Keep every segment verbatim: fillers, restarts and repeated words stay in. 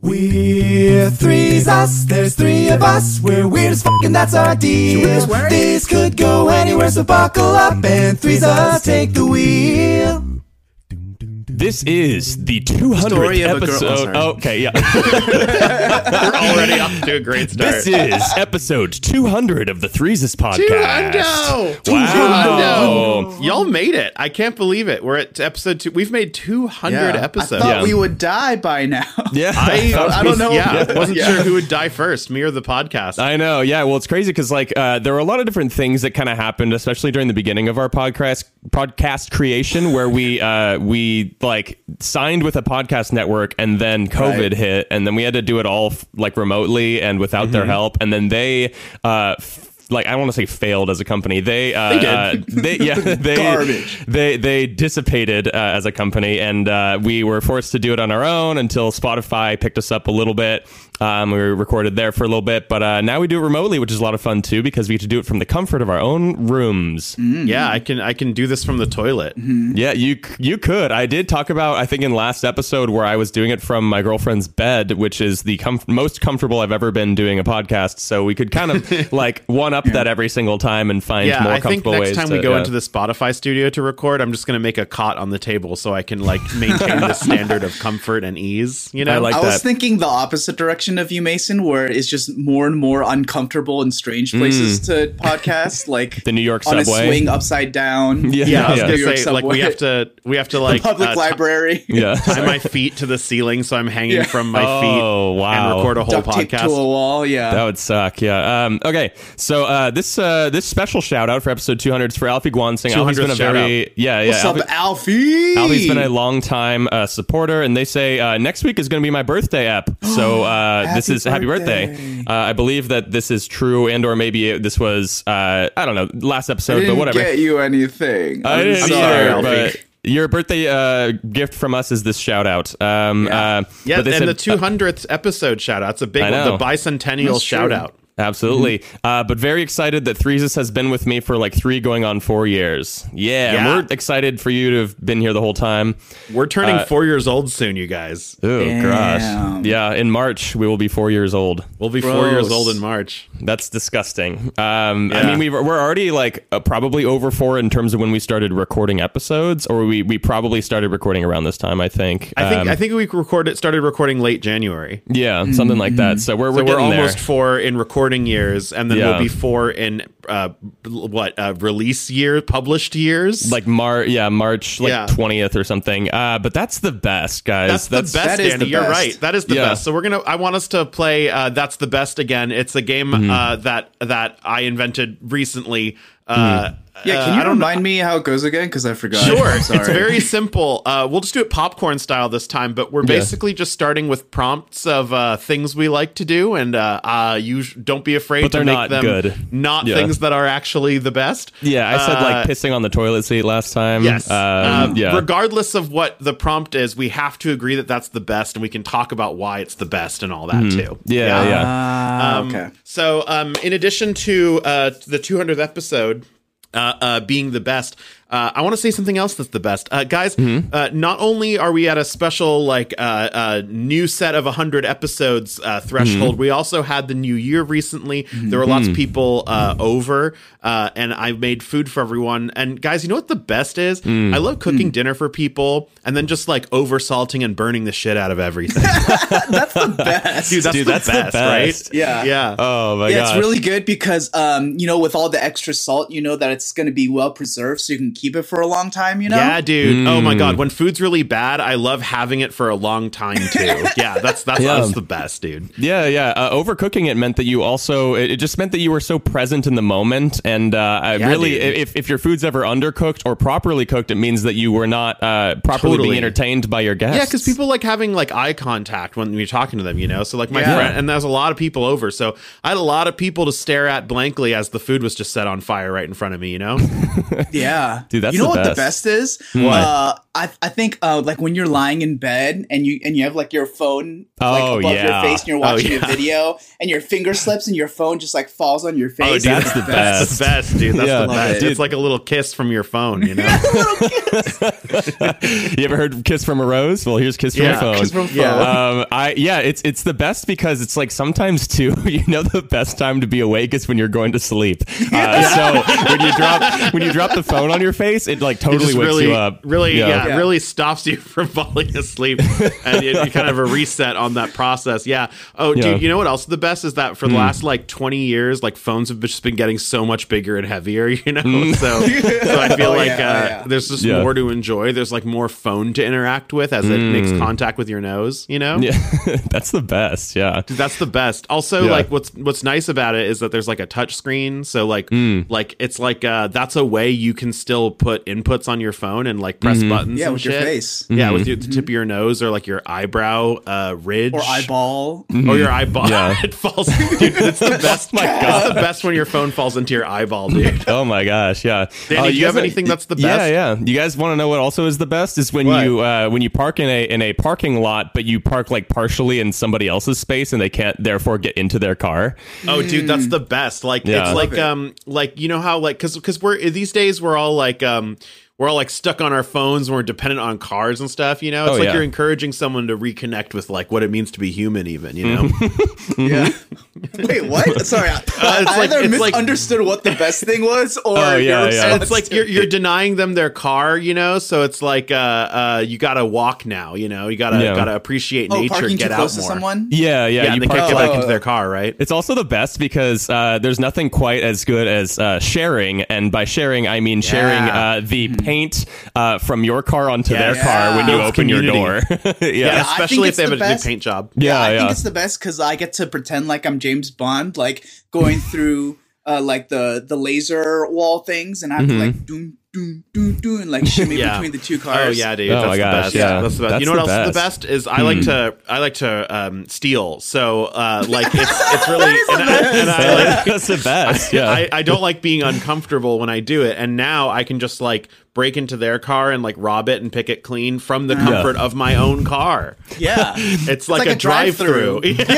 We're three's us, there's three of us, we're weird as fuck and that's our deal. This could go anywhere, so buckle up and three's us take the wheel. This is the two hundredth episode. Oh, okay, yeah. We're already off to a great start. This is episode two hundred of the Threeses podcast. Two Wow. hundo. Y'all made it. I can't believe it. We're at episode two. We've made two hundred Yeah. episodes. I thought Yeah. we would die by now. Yeah. I, I don't know. Yeah, Yeah. wasn't Yeah. sure who would die first, me or the podcast. I know, yeah. Well, it's crazy because like uh, there were a lot of different things that kind of happened, especially during the beginning of our podcast podcast creation, where we uh, we like signed with a podcast network, and then COVID Right. hit, and then we had to do it all f- like remotely and without their help, and then they. Uh, f- Like I don't want to say failed as a company. They, uh, They did. uh, they yeah, they, Garbage. They they dissipated uh, as a company, and uh, we were forced to do it on our own until Spotify picked us up a little bit. Um, we recorded there for a little bit, but uh, now we do it remotely, which is a lot of fun too, because we get to do it from the comfort of our own rooms. Yeah, I can I can do this from the toilet. Yeah, you c- you could. I did talk about, I think in last episode, where I was doing it from my girlfriend's bed, which is the com- most comfortable I've ever been doing a podcast. So we could kind of like one up that every single time and find Yeah, more I think comfortable next ways time to, we go yeah. into the Spotify studio to record, I'm just going to make a cot on the table so I can like maintain the standard of comfort and ease. You know, I like I was that. thinking the opposite direction of you, Mason, where it's just more and more uncomfortable and strange places to podcast, like Mm. The New York on subway. a swing upside down. Yeah. yeah, I was Yeah. gonna New York say like we subway. have to we have to like Public uh, t- library. Yeah. tie my feet to the ceiling so I'm hanging Yeah. from my Oh, feet wow. and record a whole Duct tape to a podcast. wall. Yeah. That would suck. Yeah. Um, okay. So uh, this uh, this special shout out for episode two hundred is for Alfie Guansing. Alfie's been a two hundredth shout very yeah yeah. What's Alfie, up, Alfie? Alfie's been a long time uh, supporter, and they say uh, next week is going to be my birthday ep. So uh, this Happy is happy birthday. birthday. Uh, I believe that this is true, and or maybe it, this was uh, I don't know last I episode, didn't but whatever. get you anything. I I'm didn't sorry, either, Alfie. but your birthday uh, gift from us is this shout out. Um, Yeah. uh, Yeah, but they and said- the two hundredth episode shout out's a big I one. know. The bicentennial That's shout true. out. Absolutely. Mm-hmm. Uh, but very excited that Threeses has been with me for like three going on four years. Yeah, Yeah. we're excited for you to have been here the whole time. We're turning Uh, four years old soon, you guys. Oh, Damn. gosh. Yeah, in March, we will be four years old. We'll be four years Gross. old in March. That's disgusting. Um, I Yeah. mean, we we're already like uh, probably over four in terms of when we started recording episodes, or we, we probably started recording around this time, I think. I think Um, I think we recorded started recording late January. yeah, something like that. So we're, we're So we're getting almost there. four in recording years, and then Yeah. we'll be four in uh, what uh, release year, published years. Like Mar, yeah, March like Yeah. twentieth or something. Uh, but that's the best, guys. That's, the best, that is Danny. the You're best. right. That is the Yeah. best. So we're gonna. I want us to play. Uh, That's the best again. It's a game Mm-hmm. uh, that that I invented recently. Uh, Yeah, uh, can I you don't remind me how it goes again? Because I forgot. Sure, I'm it's sorry. very simple. Uh, we'll just do it popcorn style this time, but we're Yeah. basically just starting with prompts of uh, things we like to do, and uh, uh, you sh- don't be afraid But to they're make not them good. not Yeah. things that are actually the best. Yeah, I said Uh, like pissing on the toilet seat last time. Yes. Um, Um, yeah. Regardless of what the prompt is, we have to agree that that's the best, and we can talk about why it's the best and all that too. Mm-hmm. yeah, yeah. Ah, Um, okay. So, um, in addition to uh, the two hundredth episode uh, uh, being the best, uh, I want to say something else that's the best, uh, guys. Uh, not only are we at a special like uh, uh, new set of one hundred episodes uh, threshold, we also had the new year recently. There were lots of people uh, over, uh, and I made food for everyone. And guys, you know what the best is? I love cooking dinner for people, and then just like over salting and burning the shit out of everything. That's the best. Dude, that's, Dude, the, that's the best, right? best. Yeah. Yeah. Oh my yeah, gosh. it's really good because, um, you know, with all the extra salt, you know that it's going to be well preserved, so you can keep it for a long time. You know, Yeah, dude. Oh Mm. my god, when food's really bad, I love having it for a long time too. yeah, that's that's, Yeah. that's the best, dude. Yeah, yeah. Uh, overcooking it meant that you also, it, it just meant that you were so present in the moment. And uh, I Yeah, really, dude. if, if your food's ever undercooked or properly cooked, it means that you were not uh, properly Totally. being entertained by your guests. Yeah, because people like having like eye contact when you're talking to them, you know. So like my Yeah. friend, and there's a lot of people over, so I had a lot of people to stare at blankly as the food was just set on fire right in front of me, you know. yeah. Dude, that's you know the what best. the best is? What? Uh, I I think uh, like when you're lying in bed and you and you have like your phone like Oh, above yeah. your face and you're Oh, watching yeah. a video and your finger slips and your phone just like falls on your face. Oh, dude, That's the That's the best, dude. That's Yeah. the Love best. it. It's like a little kiss from your phone, you know? You ever heard "Kiss from a Rose"? Well, here's "Kiss from Yeah, a Phone." Kiss from a Yeah. phone. Um, I yeah, it's it's the best because it's like sometimes too. You know, the best time to be awake is when you're going to sleep. Uh, so when you drop when you drop the phone on your face, it like It totally just wakes really, you up. really, yeah, Yeah. really stops you from falling asleep, and it, it kind of a reset on that process. Yeah. Oh, Yeah. dude, you know what else? The best is that for the last like twenty years, like phones have just been getting so much bigger and heavier. You know, so so I feel Oh, like yeah, uh, oh, yeah. there's just Yeah. more to enjoy. There's like more phone to interact with as it makes contact with your nose. You know. Yeah, that's the best. Yeah. Dude, that's the best. Also, Yeah. like what's what's nice about it is that there's like a touch screen, so like like it's like uh that's a way you can still put inputs on your phone and like press buttons. Yeah, and with your shit. face. Yeah, with your, the tip of your nose or like your eyebrow uh, ridge Or eyeball. or your eyeball. Yeah. It falls. Dude, it's the best. my God, it's the best when your phone falls into your eyeball, dude. Oh my gosh, yeah. Danny, Uh, do you have guys- anything that's the Yeah, best? yeah. You guys want to know what also is the best? Is when What? you uh, when you park in a in a parking lot, but you park like partially in somebody else's space, and they can't therefore get into their car. Oh, dude, that's the best. Like Yeah. it's Love like it. um like you know how like because because we're these days we're all like um. We're all like stuck on our phones and we're dependent on cars and stuff, you know? It's Oh, like yeah. you're encouraging someone to reconnect with like what it means to be human even, you know? Yeah. Wait, what? Sorry, I, I it's like- either it's like- misunderstood what the best thing was, or Oh, yeah, your yeah. And response it's like to you're it. you're denying them their car, you know? So it's like uh uh you gotta walk now, you know? You gotta Yeah. gotta appreciate oh, nature, parking get too out close more. to someone. Yeah, yeah. Yeah, you they park can't get like back into their car, right? It's also the best because uh, there's nothing quite as good as uh, sharing, and by sharing I mean sharing Yeah. uh, the paint uh, from your car onto their Yeah. car when you Builds open your door. community. yeah. Yeah, I especially think if it's they have the a best. new paint job. Yeah, I yeah. think it's the best because I get to pretend like I'm James Bond, like going through uh, like the the laser wall things, and I have Mm-hmm. to like doom doom doom doom and like shimmy Yeah. between the two cars. Oh yeah, dude. Oh, that's my the gosh, best. yeah. That's the best. That's you know what the else is the best. best is I like to I like to um, steal. So uh, like it's it's really and, I, and I like That's the best. Yeah. I, I don't like being uncomfortable when I do it, and now I can just like break into their car and like rob it and pick it clean from the comfort of my own car. Yeah, It's, like, like a, a drive-through. drive-through.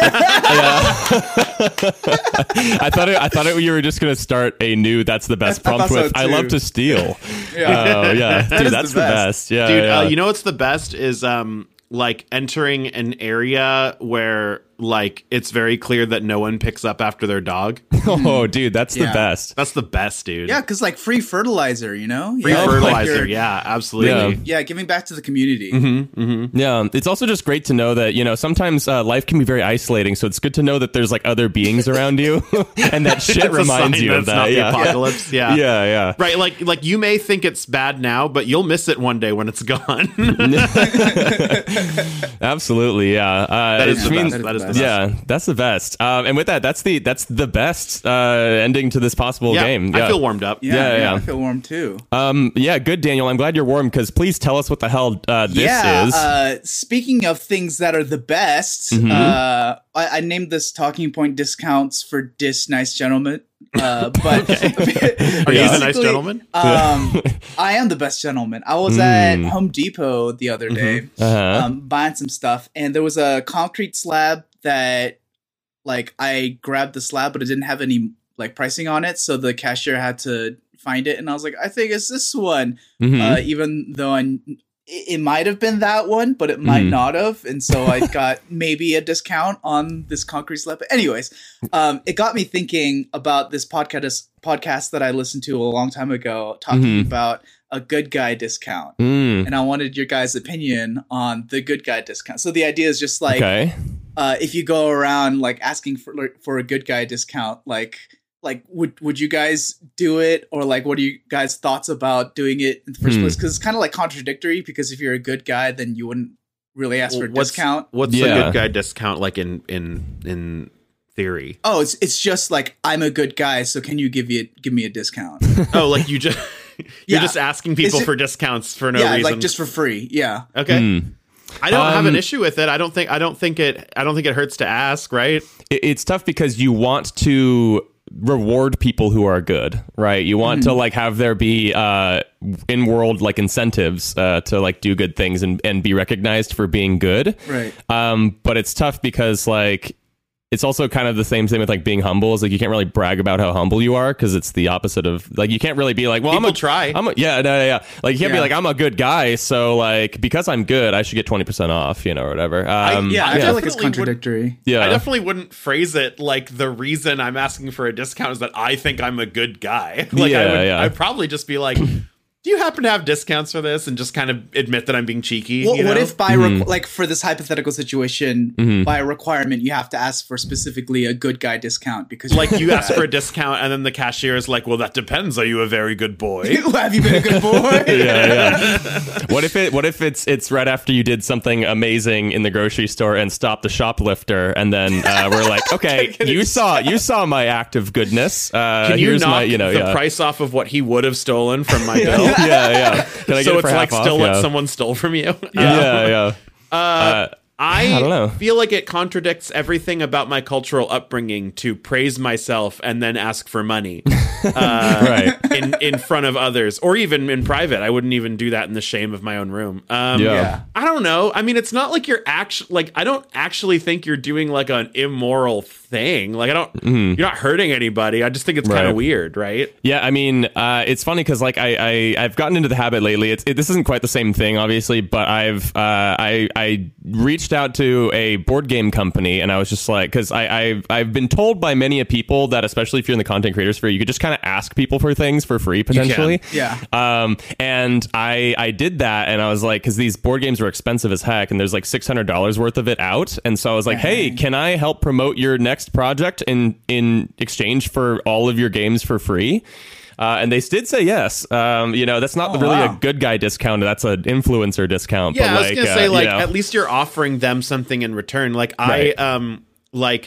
I thought it, I thought it, you were just gonna start a new "That's the best" I prompt thought so, with "I too. love to steal." Yeah. Oh yeah, That dude, is that's the the best. best. Yeah, Dude, yeah. uh, you know what's the best is um like entering an area where like it's very clear that no one picks up after their dog. Oh, dude, that's the Yeah. best. That's the best, dude. yeah, because like free fertilizer, you know, Free Yeah, like fertilizer. you're- Yeah, absolutely. Yeah. yeah, giving back to the community. Yeah, it's also just great to know that, you know, sometimes uh, life can be very isolating, so it's good to know that there's like other beings around you, and that shit It's a reminds sign you that of it's that. not the Yeah. apocalypse. Yeah. yeah, yeah. Right, like like you may think it's bad now, but you'll miss it one day when it's gone. Absolutely, yeah. Uh, That is I the mean, best. That is the best. Yeah, that's the best. Um, and with that, that's the that's the best uh, ending to this possible yeah, game. Yeah. I feel warmed up. Yeah, Yeah, yeah, yeah. I feel warm too. Um, yeah, good, Daniel. I'm glad you're warm because please tell us what the hell uh, this yeah, is. Uh, speaking of things that are the best, Mm-hmm. uh, I, I named this talking point discounts for dis nice gentlemen. Uh, but Are you the nice basically, gentleman? Um, I am the best gentleman. I was at Home Depot the other day, Mm. Uh-huh. um, buying some stuff, and there was a concrete slab that, like, I grabbed the slab, but it didn't have any like pricing on it, so the cashier had to find it, and I was like, I think it's this one, Mhm. uh, even though I. It it might have been that one, but it might Mhm. not have, and so I got maybe a discount on this concrete slab. But anyways, um, it got me thinking about this podcast podcast that I listened to a long time ago, talking Mhm. about a good guy discount, Mm. and I wanted your guys' opinion on the good guy discount. So the idea is just like, Okay. uh, if you go around like asking for for a good guy discount, like. Like, would would you guys do it, or like, what are you guys' thoughts about doing it in the first Hmm. place? Because it's kind of like contradictory. Because if you're a good guy, then you wouldn't really ask for a what's, discount. What's Yeah. a good guy discount like in in in theory? Oh, it's it's just like, I'm a good guy, so can you give me a, give me a discount? Oh, like you just you're Yeah. just asking people Is it- for discounts for no yeah, reason. like just for free. Yeah. okay. Hmm. I don't have an Um, issue with it. I don't think I don't think it I don't think it hurts to ask, right? It, it's tough because you want to reward people who are good, right? You want mm. to like have there be uh, in world like incentives uh, to like do good things and, and be recognized for being good. Right. Um, but it's tough because like it's also kind of the same thing with like being humble. Is like you can't really brag about how humble you are because it's the opposite of like you can't really be like, well, People I'm a try. I'm a, yeah, no, yeah. Like you can't Yeah. be like I'm a good guy, so like because I'm good, I should get twenty percent off, you know, or whatever. Um, yeah, I yeah. feel like it's Definitely would- contradictory. yeah. I definitely wouldn't phrase it like the reason I'm asking for a discount is that I think I'm a good guy. Like Yeah, I would, yeah. I'd probably just be like, do you happen to have discounts for this? And just kind of admit that I'm being cheeky. Well, you what know? if by Mm-hmm. requ- like for this hypothetical situation, Mm-hmm. by requirement, you have to ask for specifically a good guy discount because like you ask for a discount and then the cashier is like, well, that depends. Are you a very good boy? have you been a good boy? yeah, yeah. What if it? What if it's it's right after you did something amazing in the grocery store and stopped the shoplifter, and then uh, we're like, okay, you saw you saw my act of goodness. Uh, Can you here's knock my, you know, the yeah. price off of what he would have stolen from my bill? yeah, yeah. Can I get so it it's for like half still off? what yeah. someone stole from you. Yeah, yeah. Uh, Uh, I, I don't know. feel like it contradicts everything about my cultural upbringing to praise myself and then ask for money uh, Right. in in front of others, or even in private. I wouldn't even do that in the shame of my own room. Um, Yeah. Yeah. I don't know. I mean, it's not like you're actually like I don't actually think you're doing like an immoral thing. Like I don't. You're not hurting anybody. I just think it's kind Right. of weird, right? Yeah, I mean, uh, it's funny because like I, I I've gotten into the habit lately. It's it, this isn't quite the same thing, obviously, but I've uh, I I reached out to a board game company and I was just like, because I I've, I've been told by many a people that especially if you're in the content creator sphere, you could just kind of ask people for things for free potentially. Yeah. Um, and I I did that and I was like, because these board games are expensive as heck and there's like six hundred dollars worth of it out, and so I was like, hey, can I help promote your next project in in exchange for all of your games for free? Uh, and they did say yes. Um, you know, that's not Oh, really wow. a good guy discount. That's an influencer discount. Yeah, but I was like, gonna uh, say you like know. at least you're offering them something in return. Like Right. I um like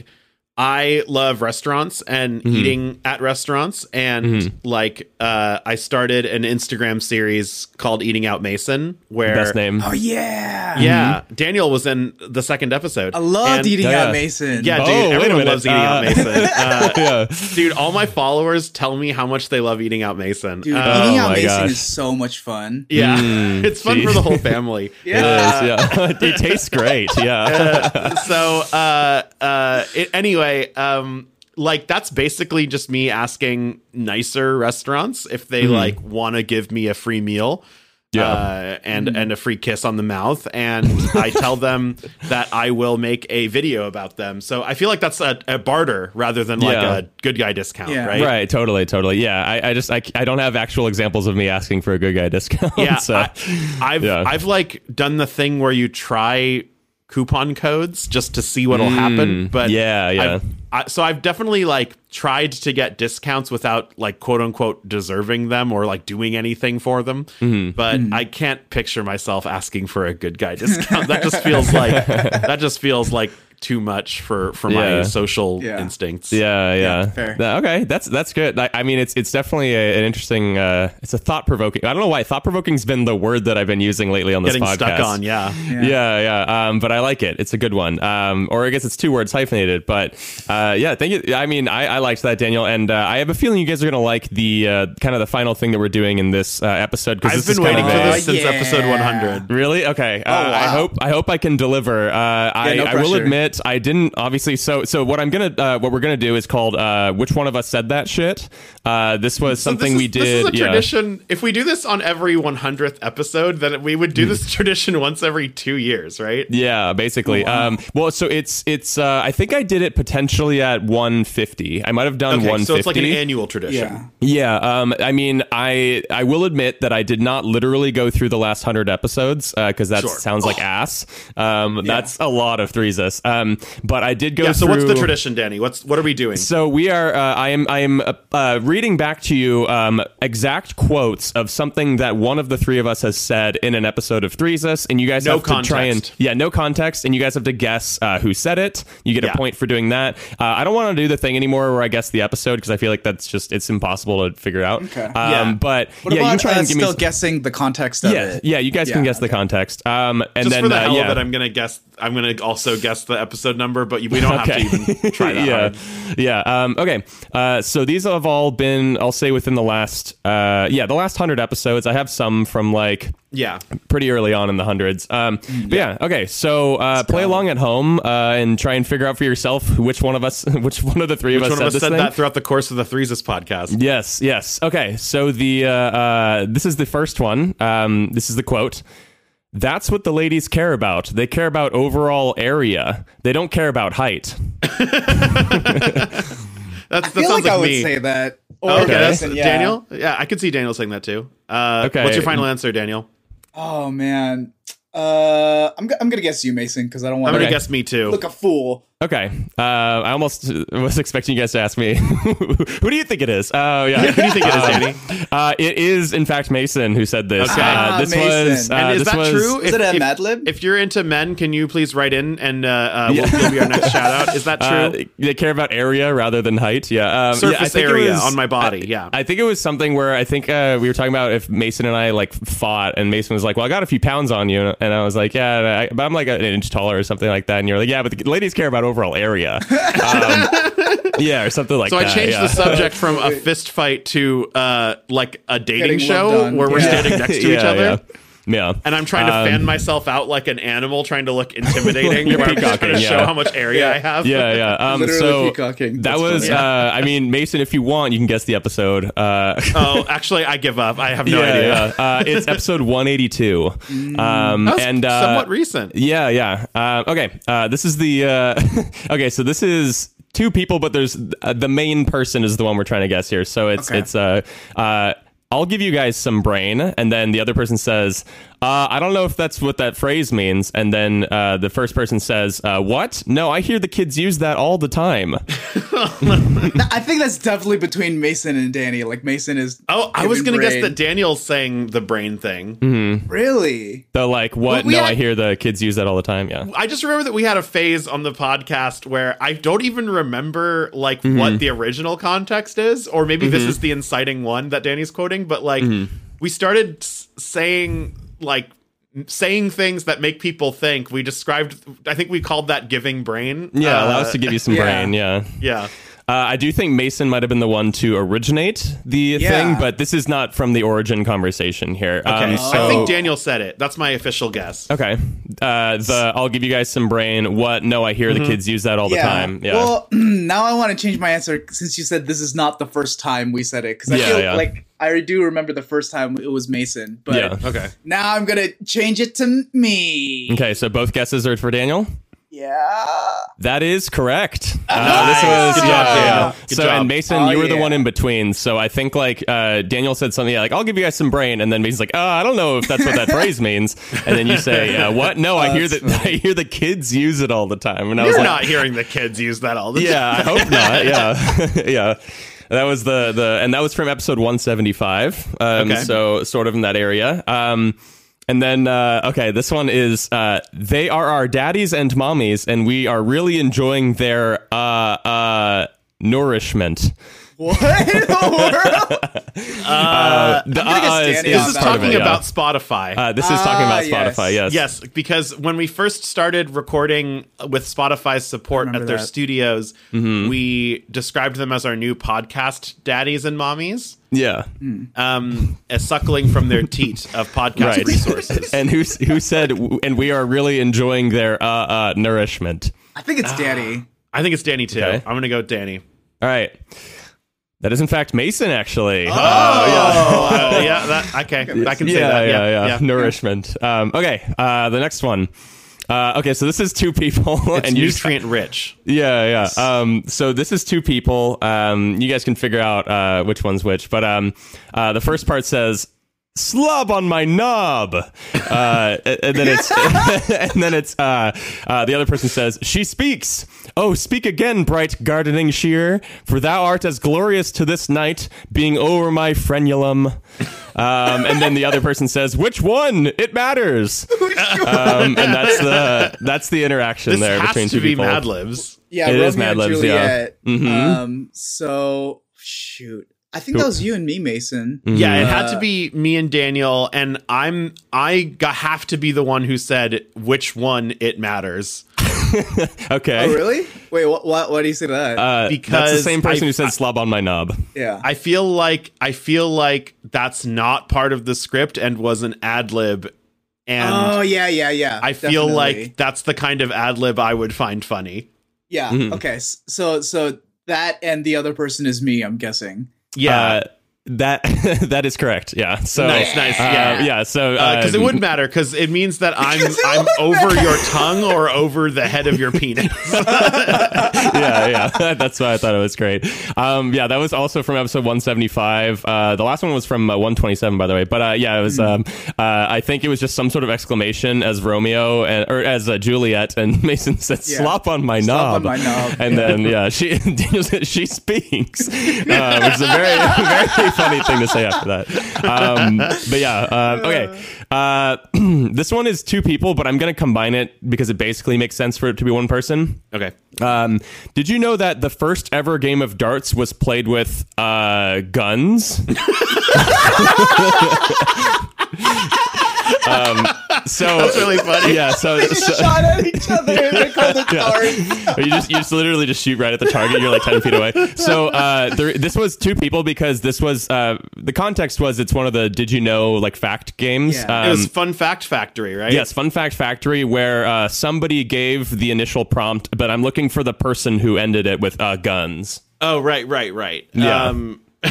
I love restaurants and Mm-hmm. eating at restaurants, and like uh, I started an Instagram series called Eating Out Mason, where Best name. Oh yeah. yeah, Daniel was in the second episode. I loved And- eating Oh, yeah. out Mason. Yeah, dude, Oh, wait a everyone minute. loves Eating Out Uh, Mason. Uh, yeah. dude, all my followers tell me how much they love Eating Out Mason. Dude, Uh, eating Oh out my Mason gosh. is so much fun. yeah, Mm, it's fun see. for the whole family. Yeah. It is, yeah. it tastes great. Yeah. so uh uh it, anyway um like that's basically just me asking nicer restaurants if they like want to give me a free meal Yeah. uh, and and a free kiss on the mouth, and I tell them that I will make a video about them. So I feel like that's a, a barter rather than like Yeah. a good guy discount, Yeah. right? Right, totally, totally. Yeah, I, I just I, I don't have actual examples of me asking for a good guy discount. Yeah, so, I, I've yeah. I've like done the thing where you try coupon codes just to see what'll happen. But Mm, yeah, yeah. I've, I, so I've definitely like tried to get discounts without like quote unquote deserving them or like doing anything for them. Mm-hmm. But I can't picture myself asking for a good guy discount. That just feels like that just feels like too much for for my Yeah. social Yeah. instincts. Yeah, yeah. fair. Th- Okay, that's that's good. I, I mean, it's it's definitely a, an interesting. Uh, it's a thought provoking. I don't know why thought provoking's been the word that I've been using lately on this Getting podcast. stuck on, yeah. Yeah, yeah. Um, but I like it. It's a good one. Um, or I guess it's two words hyphenated. But uh, yeah, thank you. I mean, I, I liked that, Daniel, and uh, I have a feeling you guys are gonna like the uh, kind of the final thing that we're doing in this uh, episode. Because I've this been is kind waiting of for a- this since yeah. episode one hundred. Really? Okay. Uh, Oh, wow. I hope I hope I can deliver. Uh, I, no I will pressure. admit I didn't obviously. So so what I'm gonna uh, what we're gonna do is called uh, which one of us said that shit. Uh, this was So something this is, we did. This is a yeah. tradition. If we do this on every one hundredth episode, then we would do this tradition once every two years, right? Yeah, basically. Oh, wow. Um, well, so it's it's. Uh, I think I did it potentially at one fifty. I might have done Okay, one fifty. so it's like an annual tradition. Yeah. Yeah, um, I mean, I I will admit that I did not literally go through the last hundred episodes because that Sure. sounds like ass. Um, That's a lot of threeses. Um, but I did go. Yeah. So through, what's the tradition, Danny? What's what are we doing? So we are. Uh, I am. I am uh, uh, reading back to you um, exact quotes of something that one of the three of us has said in an episode of Threesus, and you guys No have to try and context. yeah, no context, and you guys have to guess uh, who said it. You get Yeah. a point for doing that. Uh, I don't want to do the thing anymore where I guess the episode because I feel like that's just it's impossible to figure out. Okay. Um, Yeah. But What yeah, about you can try uh, and give still me. guessing the context of yeah, it? yeah, you guys can Yeah, guess the okay. context. Um, and Just then for the uh, hell yeah. of it, I'm gonna guess I'm gonna also guess the episode number, but we don't Okay. have to even try that yeah, hard. yeah. Um, okay, uh, so these have all been, I'll say, within the last, uh, yeah, the last hundred episodes. I have some from like Yeah. pretty early on in the hundreds. Um, but yeah, okay. So uh, play along at home uh, and try and figure out for yourself which one of us, which one of the three Which of us one said of us this said thing. that throughout the course of the Threeses podcast? Yes, yes. Okay, so the uh, uh, this is the first one. Um, this is the quote. That's what the ladies care about. They care about overall area. They don't care about height. That's, I that feel sounds like, like I would me. say that. Or Oh, okay, that's Mason, yeah. Daniel. Yeah, I could see Daniel saying that too. Uh, Okay. What's your final answer, Daniel? Oh man, uh, I'm go- I'm gonna guess you, Mason, because I don't I'm want gonna Okay. guess me too. look a fool. Okay. Uh, I almost was expecting you guys to ask me, who do you think it is? Oh, yeah. Who do you think it is, Um, Danny? Uh, it is, in fact, Mason who said this. Okay. Uh, Ah, this Mason. was. Uh, And is this that was, true? Is it a Mad Lib? If you're into men, can you please write in and uh, uh, Yeah. we'll, we'll be our next shout out? Is that true? Uh, they care about area rather than height. Yeah. Um, Surface yeah, I think it area was- on my body. I- yeah. I think it was something where I think uh, we were talking about if Mason and I like fought, and Mason was like, "Well, I got a few pounds on you," and I was like, "Yeah, I, but I'm like an inch taller or something like that." And you're like, "Yeah, but the ladies care about overall area." Um, yeah, or something like so that. I changed yeah. the subject from a fist fight to uh, like a dating Getting show loved on. where we're Yeah. standing next to yeah, each other. Yeah. Yeah. And I'm trying to Um, fan myself out like an animal, trying to look intimidating. You're where I'm just trying to peacocking, show yeah. how much area I have. Yeah, yeah. Um, Literally so peacocking. that That's was, funny. uh, I mean, Mason, if you want, you can guess the episode. Uh, Oh, actually, I give up. I have no yeah, idea. yeah. Uh, it's episode one eighty-two. Um, That's and uh, somewhat recent. Yeah, yeah. Uh, okay, uh, this is the. Uh, okay, so this is two people, but there's uh, the main person is the one we're trying to guess here. So it's Okay. it's uh, uh, I'll give you guys some brain, and then the other person says, uh, I don't know if that's what that phrase means. And then uh, the first person says, uh, what? No, I hear the kids use that all the time. I think that's definitely between Mason and Danny. Like Mason is. Oh, I was giving going to guess brain. that Daniel's saying the brain thing. Really? The like, what? we No, had- I hear the kids use that all the time. Yeah. I just remember that we had a phase on the podcast where I don't even remember like what the original context is, or maybe this is the inciting one that Danny's quoting, but like we started s- saying like saying things that make people think. We described, I think we called that giving brain. Yeah, Uh, allow us to give you some yeah. brain. Yeah. Yeah. Uh, I do think Mason might have been the one to originate the Yeah. thing, but this is not from the origin conversation here. Okay. Um, I so, think Daniel said it. That's my official guess. okay. Uh, the I'll give you guys some brain. What? No, I hear the kids use that all the time. Yeah. Well, now I want to change my answer since you said this is not the first time we said it. Because I Yeah, feel yeah. like I do remember the first time it was Mason. But Yeah. Okay. now I'm going to change it to me. okay, so both guesses are for Daniel. Yeah. That is correct. Uh, Nice. This was Good yeah, job, yeah. Daniel. Good So job. and Mason, Oh, you were the yeah. one in between. So I think like uh, Daniel said something yeah, like I'll give you guys some brain, and then Mason's like, oh, I don't know if that's what that phrase means. And then you say, uh, what? No, I hear that. I hear the kids use it all the time. And I was You're like, not hearing the kids use that all the time. yeah, I hope not. Yeah, yeah. That was the the and that was from episode one seventy-five. Um, Okay. So sort of in that area. Um, and then uh, okay, this one is uh, they are our daddies and mommies, and we are really enjoying their uh, uh, nourishment. What in the world? Uh, the gonna guess uh is, Danny is on This is that part of talking it, yeah. about Spotify. Uh, this is talking Ah, about Spotify. Yes. Yes, because when we first started recording with Spotify's support remember at their that. studios, we described them as our new podcast daddies and mommies, Yeah. um, as suckling from their teat of podcast Right. resources. And who who said and we are really enjoying their uh, uh, nourishment. I think it's Danny. I think it's Danny too. Okay. I'm gonna go with Danny. All right. That is in fact Mason, actually. Oh, Uh, yeah, that okay. I can say yeah, that. yeah, Yeah, yeah, Nourishment. Um, okay, uh, the next one. Uh, okay, so this is two people, It's and you nutrient rich. yeah, yeah. Um, so this is two people. Um, you guys can figure out uh, which one's which, but um, uh, the first part says "slob on my knob," uh, and and then it's and then it's uh, uh, the other person says, "She speaks. Oh, speak again, bright gardening shear, for thou art as glorious to this night, being over my frenulum." Um, and then the other person says, "Which one? It matters." Um, and that's the that's the interaction This there has between to two be people. Mad Libs. Yeah, It Romeo is Mad and Libs, yeah. Juliet. Mhm. Um, so shoot. I think that was you and me, Mason. Yeah, it Uh, had to be me and Daniel, and I'm I got, have to be the one who said which one it matters. Okay. Oh, really? Wait, what? What, what do you say to that? Uh, Because that's the same person I- who said slob on my knob. yeah. I feel like I feel like that's not part of the script and was an ad lib, and oh, yeah, yeah, yeah. I feel definitely. like that's the kind of ad lib I would find funny. Yeah. Mhm. Okay. s- So, so that and the other person is me, I'm guessing. Yeah, Uh, that that is correct. Yeah. So nice, nice. uh, Yeah, yeah. So because uh, it wouldn't matter because it means that I'm Because it I'm wouldn't over matter. your tongue or over the head of your penis. yeah, yeah. That's why I thought it was great. Um, yeah, that was also from episode one seventy-five. Uh, the last one was from uh, one twenty-seven, by the way. But uh, yeah, it was. Um, uh, I think it was just some sort of exclamation as Romeo and or as uh, Juliet, and Mason said, Yeah. "Slop on my Slop knob." on my knob. And then yeah, she Daniel said she speaks, uh, which is a very very funny thing to say after that. Um, but yeah, uh, okay. Uh, this one is two people, but I'm going to combine it because it basically makes sense for it to be one person. Okay. Um, did you know that the first ever game of darts was played with uh, guns? um, so That's really funny. Yeah, so, They just so shot at each other and they called it darts. you just you just literally just shoot right at the target. You're like ten feet away. So uh, there, this was two people because this was uh, the context was it's one of the did you know like fact games. Yeah. Um, It was Fun Fact Factory, right? Yes, Fun Fact Factory, where uh, somebody gave the initial prompt, but I'm looking for the person who ended it with uh, guns. Oh, right, right, right. Yeah. Um, I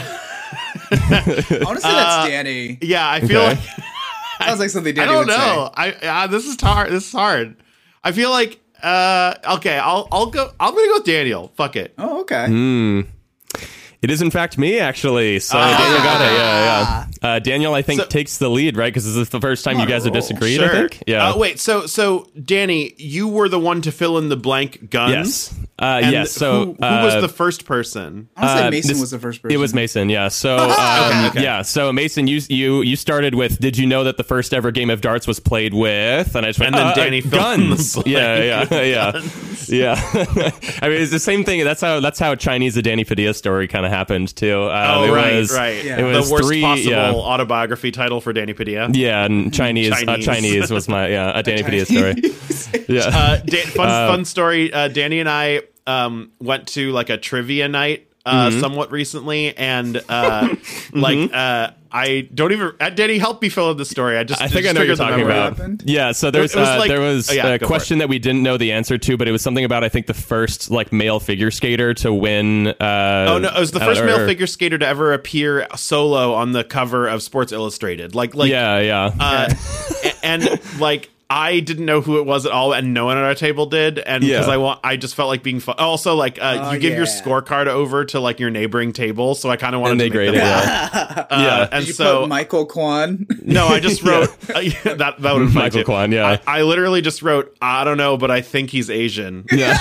want to say that's Danny. yeah, I feel Okay. like Sounds like something I Danny don't would know. I uh, this is hard. This is hard. I feel like uh, okay. I'll I'll go. I'm gonna go with Daniel. Fuck it. say. Oh, okay. Hmm. It is in fact me, actually. So Ah. Daniel got it. Yeah, yeah. Uh, Daniel, I think, So- takes the lead, right? Because this is the first time you on a guys have roll. disagreed. Sure. I think. Yeah. Uh, wait. So so Danny, you were the one to fill in the blank guns. Yes. Uh, And yes. So who, who uh, was the first person? I want to say Uh, Mason this- was the first person. It was Mason, yeah. So, um, Okay, okay. yeah. So, Mason, you you you started with, did you know that the first ever game of darts was played with? And I just went, And then uh, Danny uh, filled in the guns. blank Yeah, yeah, yeah, guns. yeah. I mean, it's the same thing. That's how that's how Chinese the Danny Padilla story kind of happened too. Um, Oh, it right, was, right. Yeah. It was the worst three, possible yeah. autobiography title for Danny Padilla. Yeah, and Chinese, Chinese. Uh, Chinese was my yeah a Danny Padilla story. Yeah. Uh, da- fun fun story. Uh, Danny and I um, went to like a trivia night uh, Mm-hmm. somewhat recently, and uh, like uh, I don't even. Uh, Danny, help me fill in the story. I just I think just I know what you're triggered the talking memory. about. happened? Yeah, so there's It was uh, like- there was oh, yeah, a go for question that we didn't know the answer to, but it was something about I think the first like male figure skater to win. Uh, Oh no! It was the first or- male figure skater to ever appear solo on the cover of Sports Illustrated. Like, like, yeah, yeah. uh, a- and like I didn't know who it was at all, and no one at our table did. And because Yeah. I want, I just felt like being fun. Also, like uh, Oh, you give your yeah. scorecard over to like your neighboring table, so I kind of wanted and they to make graded them it. laugh. Yeah. Uh, Yeah. and Did you so put Michael Kwan? no, I just wrote uh, yeah, that. That would have Michael Kwan, yeah. I, I literally just wrote, I don't know, but I think he's Asian. Yeah.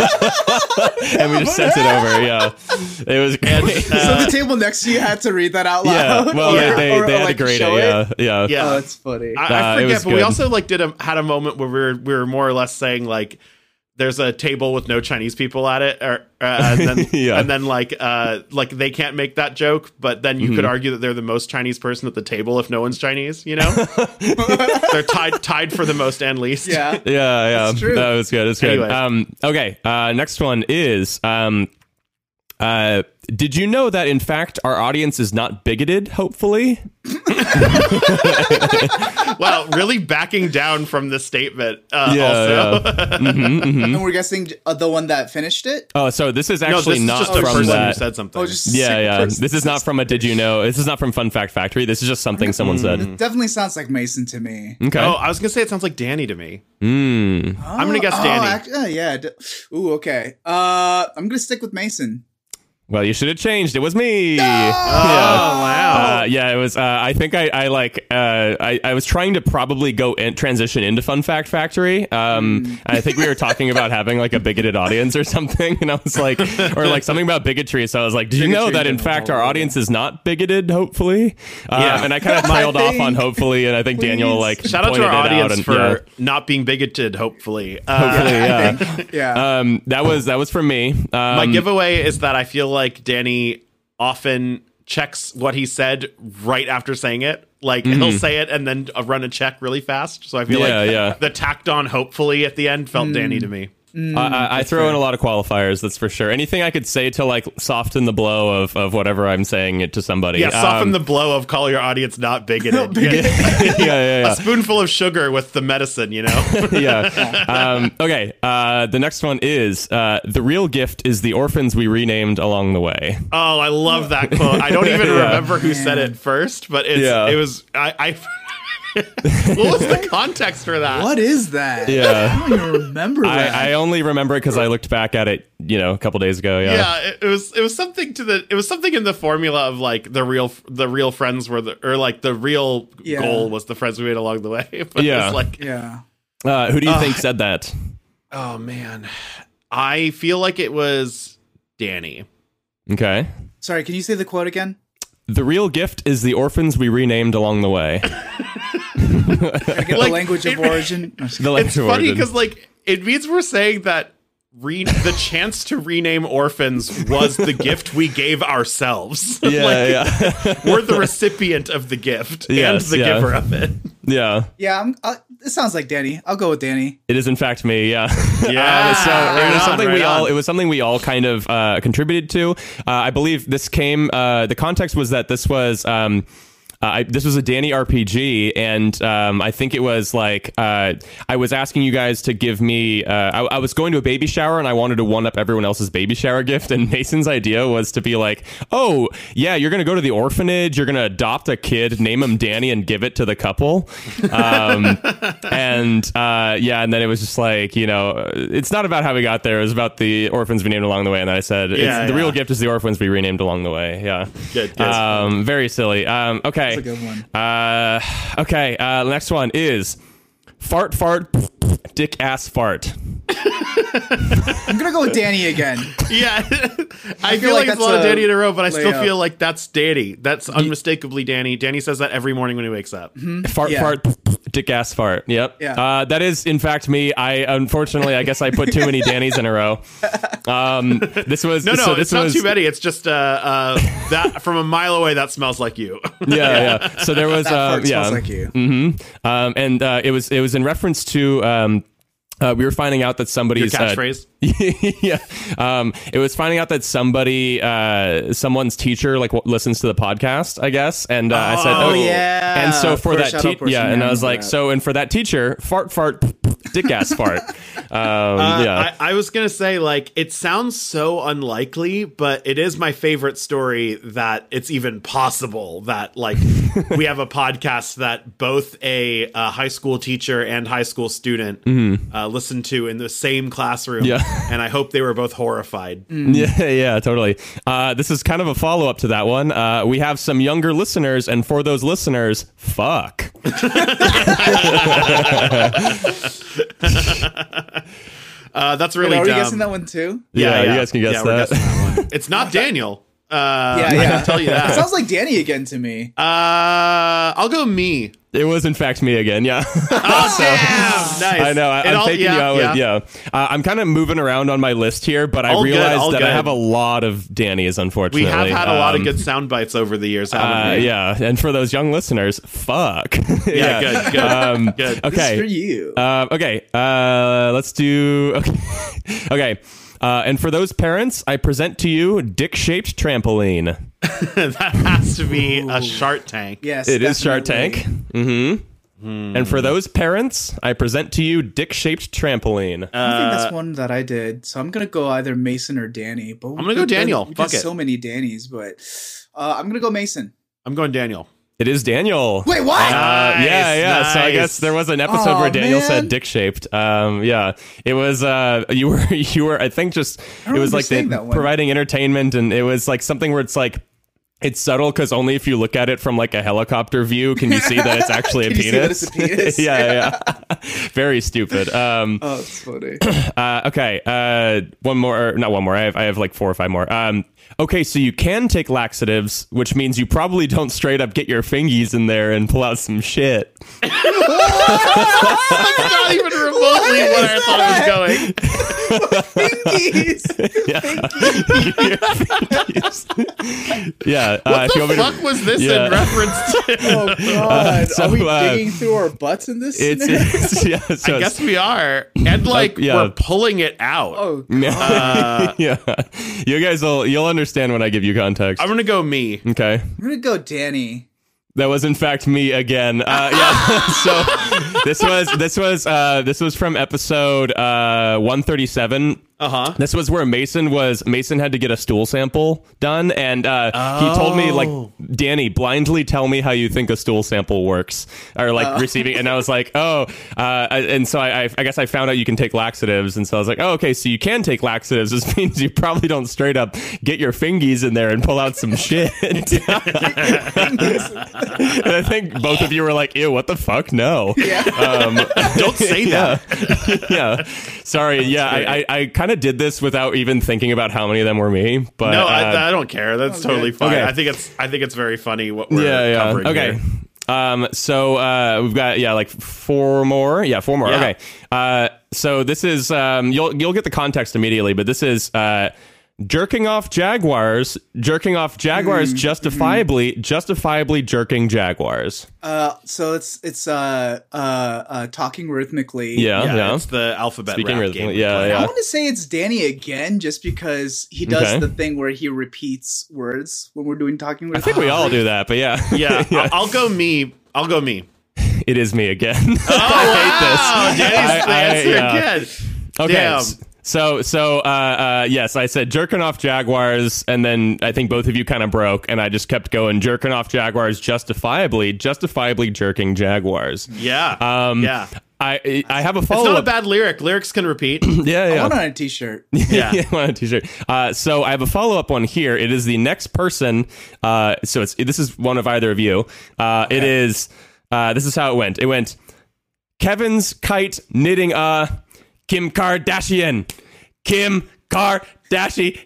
and we just sent it over. Yeah, it was great. so the table next to you had to read that out loud. yeah, well, Or- they, or- they or, had like, to grade it. show Yeah, yeah, Yeah. Oh, that's funny. I, Uh, I it forget, was but we good. also like did a had a moment where we were we were more or less saying like there's a table with no Chinese people at it, or uh, and then Yeah. and then like uh like they can't make that joke, but then you Mm-hmm. could argue that they're the most Chinese person at the table if no one's Chinese. You know, they're tied tied for the most and least. yeah. yeah, yeah. That's true. That was good. It's good. Anyway. Um, okay. Uh, next one is. Um, uh, did you know that in fact our audience is not bigoted? Hopefully. Wow, really backing down from the statement. Uh, Yeah, also. And we're guessing uh, the one that finished it? Oh, so this is no, actually this is not just the from person that. who said something. Oh, just Yeah, second yeah. person. This is not from a Did You Know? This is not from Fun Fact Factory. This is just something someone said. Definitely sounds like Mason to me. Okay. Oh, I was gonna say it sounds like Danny to me. Mm. I'm gonna guess Oh, Danny. act- uh, yeah. d- Ooh, okay. Uh, I'm gonna stick with Mason. Well, you should have changed. It was me. Oh wow. Uh, yeah, it was. Uh, I think I, I like. Uh, I, I was trying to probably go in, transition into Fun Fact Factory. Um, Hmm. and I think we were talking about having like a bigoted audience or something, and I was like, or like something about bigotry. So I was like, did you know Bigotry that in in fact general, our yeah. audience is not bigoted? Hopefully, uh, Yeah. and I kind of trailed off on hopefully, and I think Daniel Please. like Shout out to pointed our it out audience and, for yeah. not being bigoted. Hopefully, uh, Hopefully, yeah. I think, yeah. Um, that was that was from me. Um, my giveaway is that I feel like Danny often checks what he said right after saying it. Like Mm-hmm. he'll say it and then uh, run a check really fast. So I feel Yeah, like yeah. the tacked on hopefully at the end felt Danny to me. I, I, I throw in a lot of qualifiers, that's for sure. Anything I could say to like soften the blow of, of whatever I'm saying it to somebody. Yeah, soften Um, the blow of call your audience not bigoted. yeah, yeah, yeah. A spoonful of sugar with the medicine, you know? yeah. Um, okay. Uh, the next one is uh, the real gift is the orphans we renamed along the way. Oh, I love that quote. I don't even Yeah. remember who said it first, but it's Yeah. it was I, I what was the context for that? What is that? Yeah. I don't even remember that. I, I only remember it because I looked back at it, you know, a couple days ago. Yeah. Yeah, it, it was it was something to the it was something in the formula of like the real the real friends were the or like the real Yeah. goal was the friends we made along the way. But Yeah. it's like yeah. Uh, who do you think said that? oh man, I feel like it was Danny. Okay. Sorry, can you say the quote again? The real gift is the orphans we renamed along the way. I get Like, the language of it- origin. The It's language of funny origin. because like it means we're saying that re- the chance to rename orphans was the gift we gave ourselves. Yeah, Like, yeah, we're the recipient of the gift Yes, and the yeah. giver of it. yeah. Yeah, I'm, uh, it sounds like Danny. I'll go with Danny. It is in fact me. Yeah. Yeah, Um, so right it was on, something right we all. on. It was something we all kind of uh, contributed to. Uh, I believe this came. Uh, the context was that this was. Um, Uh, I, this was a Danny R P G, and um, I think it was like uh, I was asking you guys to give me. Uh, I, I was going to a baby shower, and I wanted to one up everyone else's baby shower gift. And Mason's idea was to be like, "Oh, yeah, you're going to go to the orphanage. You're going to adopt a kid, name him Danny, and give it to the couple." Um, and uh, yeah, and then it was just like, you know, it's not about how we got there. It was about the orphans we named along the way. And then I said, it's, Yeah, the real yeah. gift is the orphans we renamed along the way. Yeah, Good, good. Um, very silly. Um, okay. That's a good one. Uh, okay. Uh, next one is fart, fart, dick, ass, fart. I'm gonna go with Danny again. Yeah, I, feel feel like like it's a that's lot of a Danny in a row, but I still layup. feel like that's Danny. That's unmistakably Danny. Danny says that every morning when he wakes up. Fart, Yeah. fart, dick, ass, fart. Yep. Yeah. Uh, that is, in fact, me. I unfortunately, I guess I put too many Dannys in a row. Um, this was No, no, so it's this not was, too many. It's just uh, uh, that from a mile away. That smells like you. Yeah, yeah. So there was, That uh, fart yeah, smells like you. Mm-hmm. Um, and uh, it was it was in reference to. Um, uh, we were finding out that Your somebody's uh, catchphrase. yeah, um, it was finding out that somebody, uh, someone's teacher, like w- listens to the podcast, I guess, and uh, I said, Oh, "Oh, yeah. And so for that, Foreshadow te- yeah, and I was personality like, for that. so, and for that teacher, fart, fart, dick ass, fart. Um, Uh, yeah, I, I was gonna say, like, it sounds so unlikely, but it is my favorite story that it's even possible that, like, we have a podcast that both a, uh high school teacher and high school student uh, listen to in the same classroom. Yeah. And I hope they were both horrified. yeah, yeah, totally. Uh, this is kind of a follow up to that one. Uh, we have some younger listeners, and for those listeners, fuck. Uh, that's Wait, really are we dumb. guessing that one too? Yeah, you guys can guess Yeah, we're that. guessing that one. It's not Daniel. Uh, Yeah, I yeah. can tell you It that. sounds like Danny again to me. Uh, I'll go me. It was, in fact, me again. Yeah. Oh, damn! Nice. I know. I, It I'm all- taking yeah, you out with, yeah. yeah. Uh, I'm kind of moving around on my list here, but I All good, realized all that I good. have a lot of Danny's, unfortunately. We have had a lot of Um, good sound bites over the years, haven't Uh, we? yeah, and for those young listeners, fuck. Yeah, good, good, Um, good. This is for okay. you. Uh, okay. Uh, let's do. Okay. okay. Uh, and for those parents, I present to you dick-shaped trampoline. That has to be a Shark Tank. Yes, It is Shark definitely. Tank. Mm-hmm. And for those parents, I present to you dick-shaped trampoline. I don't think that's one that I did, so I'm gonna go either Mason or Danny. But I'm gonna go Daniel. We Fuck did it. so many Dannys, but uh, I'm gonna go Mason. I'm going Daniel. It is Daniel. Wait, what? Uh, Nice, yeah, yeah. So I nice. guess there was an episode Aw, where Daniel man. said dick shaped. Um, yeah, it was. Uh, you were, you were. I think just I don't it was remember like saying the, that one. providing entertainment, and it was like something where it's like. It's subtle because only if you look at it from like a helicopter view can you see that it's actually a Can you see that penis. it's a penis? yeah, yeah. Very stupid. Um, Oh, it's funny. uh, okay, uh, one more. Or not one more. I have, I have like four or five more. Um, okay, so you can take laxatives, which means you probably don't straight up get your fingies in there and pull out some shit. That's not even remotely what I thought it was going. Fingies. Yeah. yeah. What uh, if you the want me to- fuck was this Yeah. in reference to? Oh god, so, are we uh, digging through our butts in this? It's, scenario? it's yeah. So I it's- guess we are, and like yeah. we're pulling it out. oh, Uh, yeah. You guys will you'll understand when I give you context. I'm gonna go me. Okay. I'm gonna go Danny. That was in fact me again. Uh, yeah. So this was this was uh, this was from episode uh, one thirty-seven. Uh huh. This was where Mason was. Mason had to get a stool sample done, and uh, he told me like, Danny, blindly tell me how you think a stool sample works, or like receiving. And I was like, oh, uh, and so I, I, I guess I found out you can take laxatives, and so I was like, oh, okay, so you can take laxatives. This means you probably don't straight up get your fingies in there and pull out some shit. And I think both of you were like, ew, what the fuck? No. Yeah. Um, Don't say that. yeah. Sorry. Yeah, I, I, I kind of did this without even thinking about how many of them were me. But No, uh, I, I don't care. That's totally fine. Okay. I think it's I think it's very funny what we're yeah, yeah. covering Okay. here. Um. So uh, we've got yeah, like four more. Yeah, four more. Yeah. Okay. Uh. So this is um. You'll you'll get the context immediately, but this is uh. Jerking off jaguars, jerking off jaguars, justifiably, justifiably jerking jaguars. Uh, so it's it's uh uh, uh talking rhythmically. Yeah, Yeah, yeah. it's the alphabet Speaking rap rhythmically, game. yeah, I yeah. want to say it's Danny again, just because he does Okay. the thing where he repeats words when we're doing talking I rhythmic. think we all do that, but yeah, Yeah, I'll, I'll go me. I'll go me. it is me again. Oh, I hate this. Danny's the I- I- answer yeah. again. Okay. Damn. s- So, so, uh, uh, yes, I said jerking off jaguars, and then I think both of you kind of broke, and I just kept going jerking off jaguars, justifiably, justifiably jerking jaguars. Yeah. Um, yeah. I, I have a It's follow not a up. bad lyric. Lyrics can repeat. yeah, I yeah. want it on a t-shirt. Yeah. yeah, on a t-shirt. Uh, so I have a follow-up one here. It is the next person. Uh, so it's this is one of either of you. Uh, It is. Uh, this is how it went. It went. Kevin's kite knitting a Kim Kardashian. Kim Kardashian.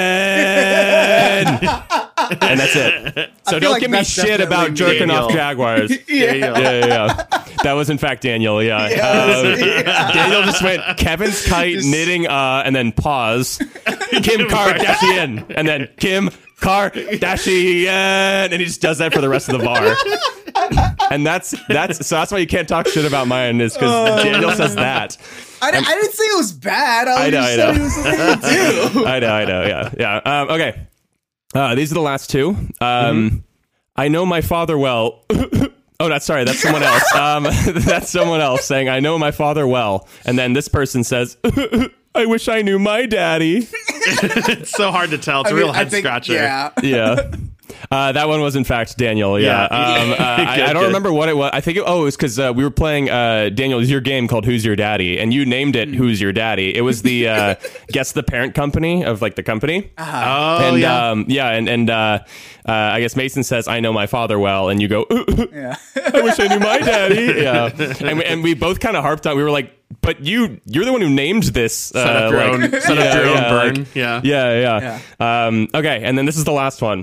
And that's it. So feel don't like give me that's shit about definitely jerking Daniel. off jaguars. Yeah. Yeah, yeah, yeah. That was in fact Daniel. Yeah. Um, Daniel just went Kevin's kite knitting, uh, and then pause. Kim Kardashian, and then Kim Kardashian, and he just does that for the rest of the bar. And that's that's so that's why you can't talk shit about mine is because Daniel says that. I, di- I didn't say it was bad. I, I know, just I said know. it was something to do. I know, I know, yeah, yeah. Um, okay, uh, these are the last two. Um, I know my father well. Oh, that's sorry. That's someone else. Um, that's someone else saying, I know my father well. And then this person says, I wish I knew my daddy. It's so hard to tell. It's I a mean, real I head think- scratcher. Yeah. Yeah. Uh, that one was in fact Daniel. Yeah. Yeah. Um, uh, I, Good, I don't good. remember what it was. I think it, oh, it was because uh, we were playing uh, Daniel. Your game called Who's Your Daddy, and you named it Who's Your Daddy. It was the uh, guess the parent company of like the company. Oh, and yeah. um, yeah, and and uh, uh, I guess Mason says I know my father well, and you go Yeah. I wish I knew my daddy. Yeah, and we, and we both kind of harped on. We were like, but you you're the one who named this. Uh, Set up your like- own, set yeah, up your own yeah, burn. like- yeah. yeah, yeah. Um, okay, and then this is the last one.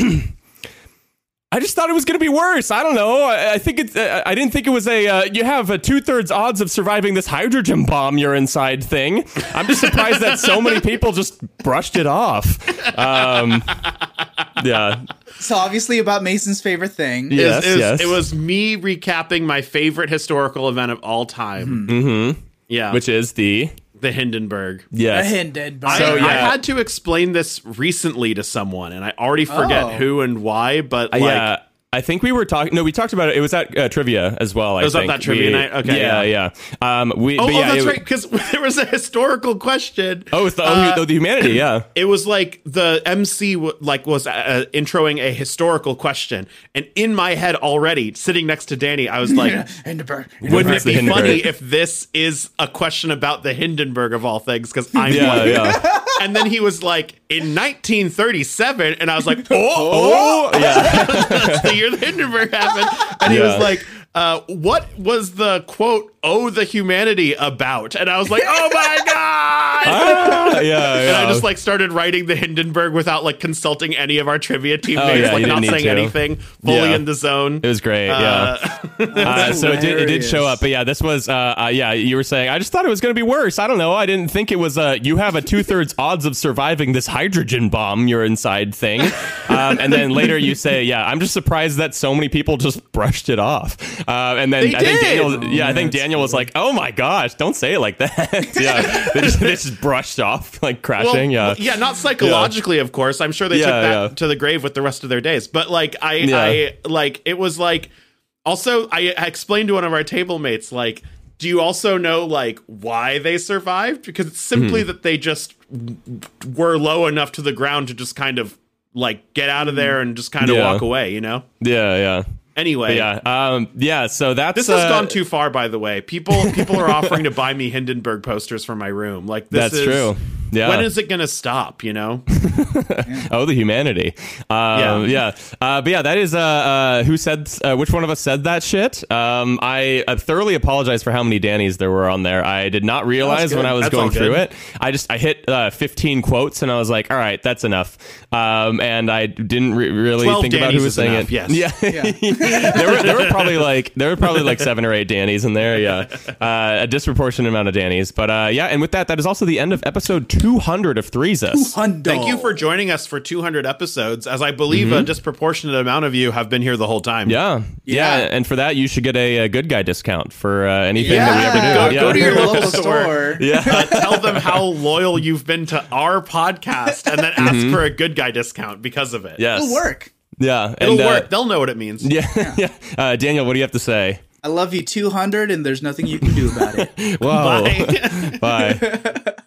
I just thought it was going to be worse. I don't know. I, I think it's. Uh, I didn't think it was a. Uh, you have a two thirds odds of surviving this hydrogen bomb you're inside thing. I'm just surprised that so many people just brushed it off. Um, yeah. So obviously about Mason's favorite thing. Is- Yes, is- yes. It was me recapping my favorite historical event of all time. Mm-hmm. Yeah. Which is the the Hindenburg. yes. Hindenburg. I, So, I yeah. had to explain this recently to someone, and I already forget Oh. who and why, but Uh, like, yeah. I think we were talking. No, we talked about it. It was at uh, trivia as well. I was at think. that trivia We- night? Okay, Yeah, yeah. Um, we. oh, but oh, yeah, that's it, right, because there was a historical question. Oh, it's the oh, Uh, the, the humanity. Yeah. It was like the M C w- like was uh, introing a historical question, and in my head already, sitting next to Danny, I was like, Hindenburg. "Wouldn't It's it the be Hindenburg. funny if this is a question about the Hindenburg of all things?" Because I'm Yeah, one. yeah. And then he was like, "In nineteen thirty-seven," and I was like, "Oh, Oh, yeah. that's the year the Hindenburg happened." And he Yeah. was like, uh, "What was the quote owe the humanity about. And I was like, oh my God. Ah, yeah, And yeah. I just like started writing the Hindenburg without like consulting any of our trivia teammates, Oh, yeah, like you not didn't saying need to. anything, fully Yeah. in the zone. It was great, Uh, yeah. Uh, so it did, it did show up, but yeah, this was, uh, uh, yeah, you were saying, I just thought it was going to be worse. I don't know. I didn't think it was, uh, you have a two thirds odds of surviving this hydrogen bomb you're inside thing. Um, and then later you say, yeah, I'm just surprised that so many people just brushed it off. Uh, and then They I think did! Daniel, Oh, yeah, I think that's Daniel was like, oh my gosh, don't say it like that. yeah, they just, they just brushed off, like crashing. Well, yeah. yeah, not psychologically, of course. I'm sure they Yeah, took that yeah. to the grave with the rest of their days. But like, I, Yeah. I like it was like. Also, I, I explained to one of our table mates, like, do you also know like why they survived? Because it's simply Hmm. that they just were low enough to the ground to just kind of like get out of there and just kind of Yeah. walk away. You know. Yeah, yeah. Anyway, But yeah, um, yeah. So that's this has uh, gone too far. By the way, people people are offering to buy me Hindenburg posters for my room. Like this That's is, true. Yeah. When is it going to stop? You know. Oh, the humanity. Um, yeah. yeah. Uh, but yeah, that is uh, uh, who said, uh, which one of us said that shit? Um, I uh, thoroughly apologize for how many Dannies there were on there. I did not realize good. when I was That's going all good. through it. I just, I hit uh, fifteen quotes and I was like, all right, that's enough. Um, and I didn't re- really twelve think about Dannies who was is saying enough, it. yes. Yeah. there were, there were probably like, there were probably like seven or eight Dannies in there. Yeah. Uh, a disproportionate amount of Dannies. But uh, yeah. And with that, that is also the end of episode two hundred of Threes Us. Thank you for joining us for two hundred episodes, as I believe a disproportionate amount of you have been here the whole time. Yeah. yeah, Yeah. and for that you should get a, a good guy discount for uh, anything Yeah. that we ever do. Go- yeah. go to your Your local local store. store. yeah, Uh, tell them how loyal you've been to our podcast, and then ask for a good guy discount because of it. yes, It'll work. Yeah, It'll and, uh, work. They'll know what it means. Yeah, yeah. Uh, Daniel, what do you have to say? I love you two hundred, and there's nothing you can do about it. Whoa, Bye. bye.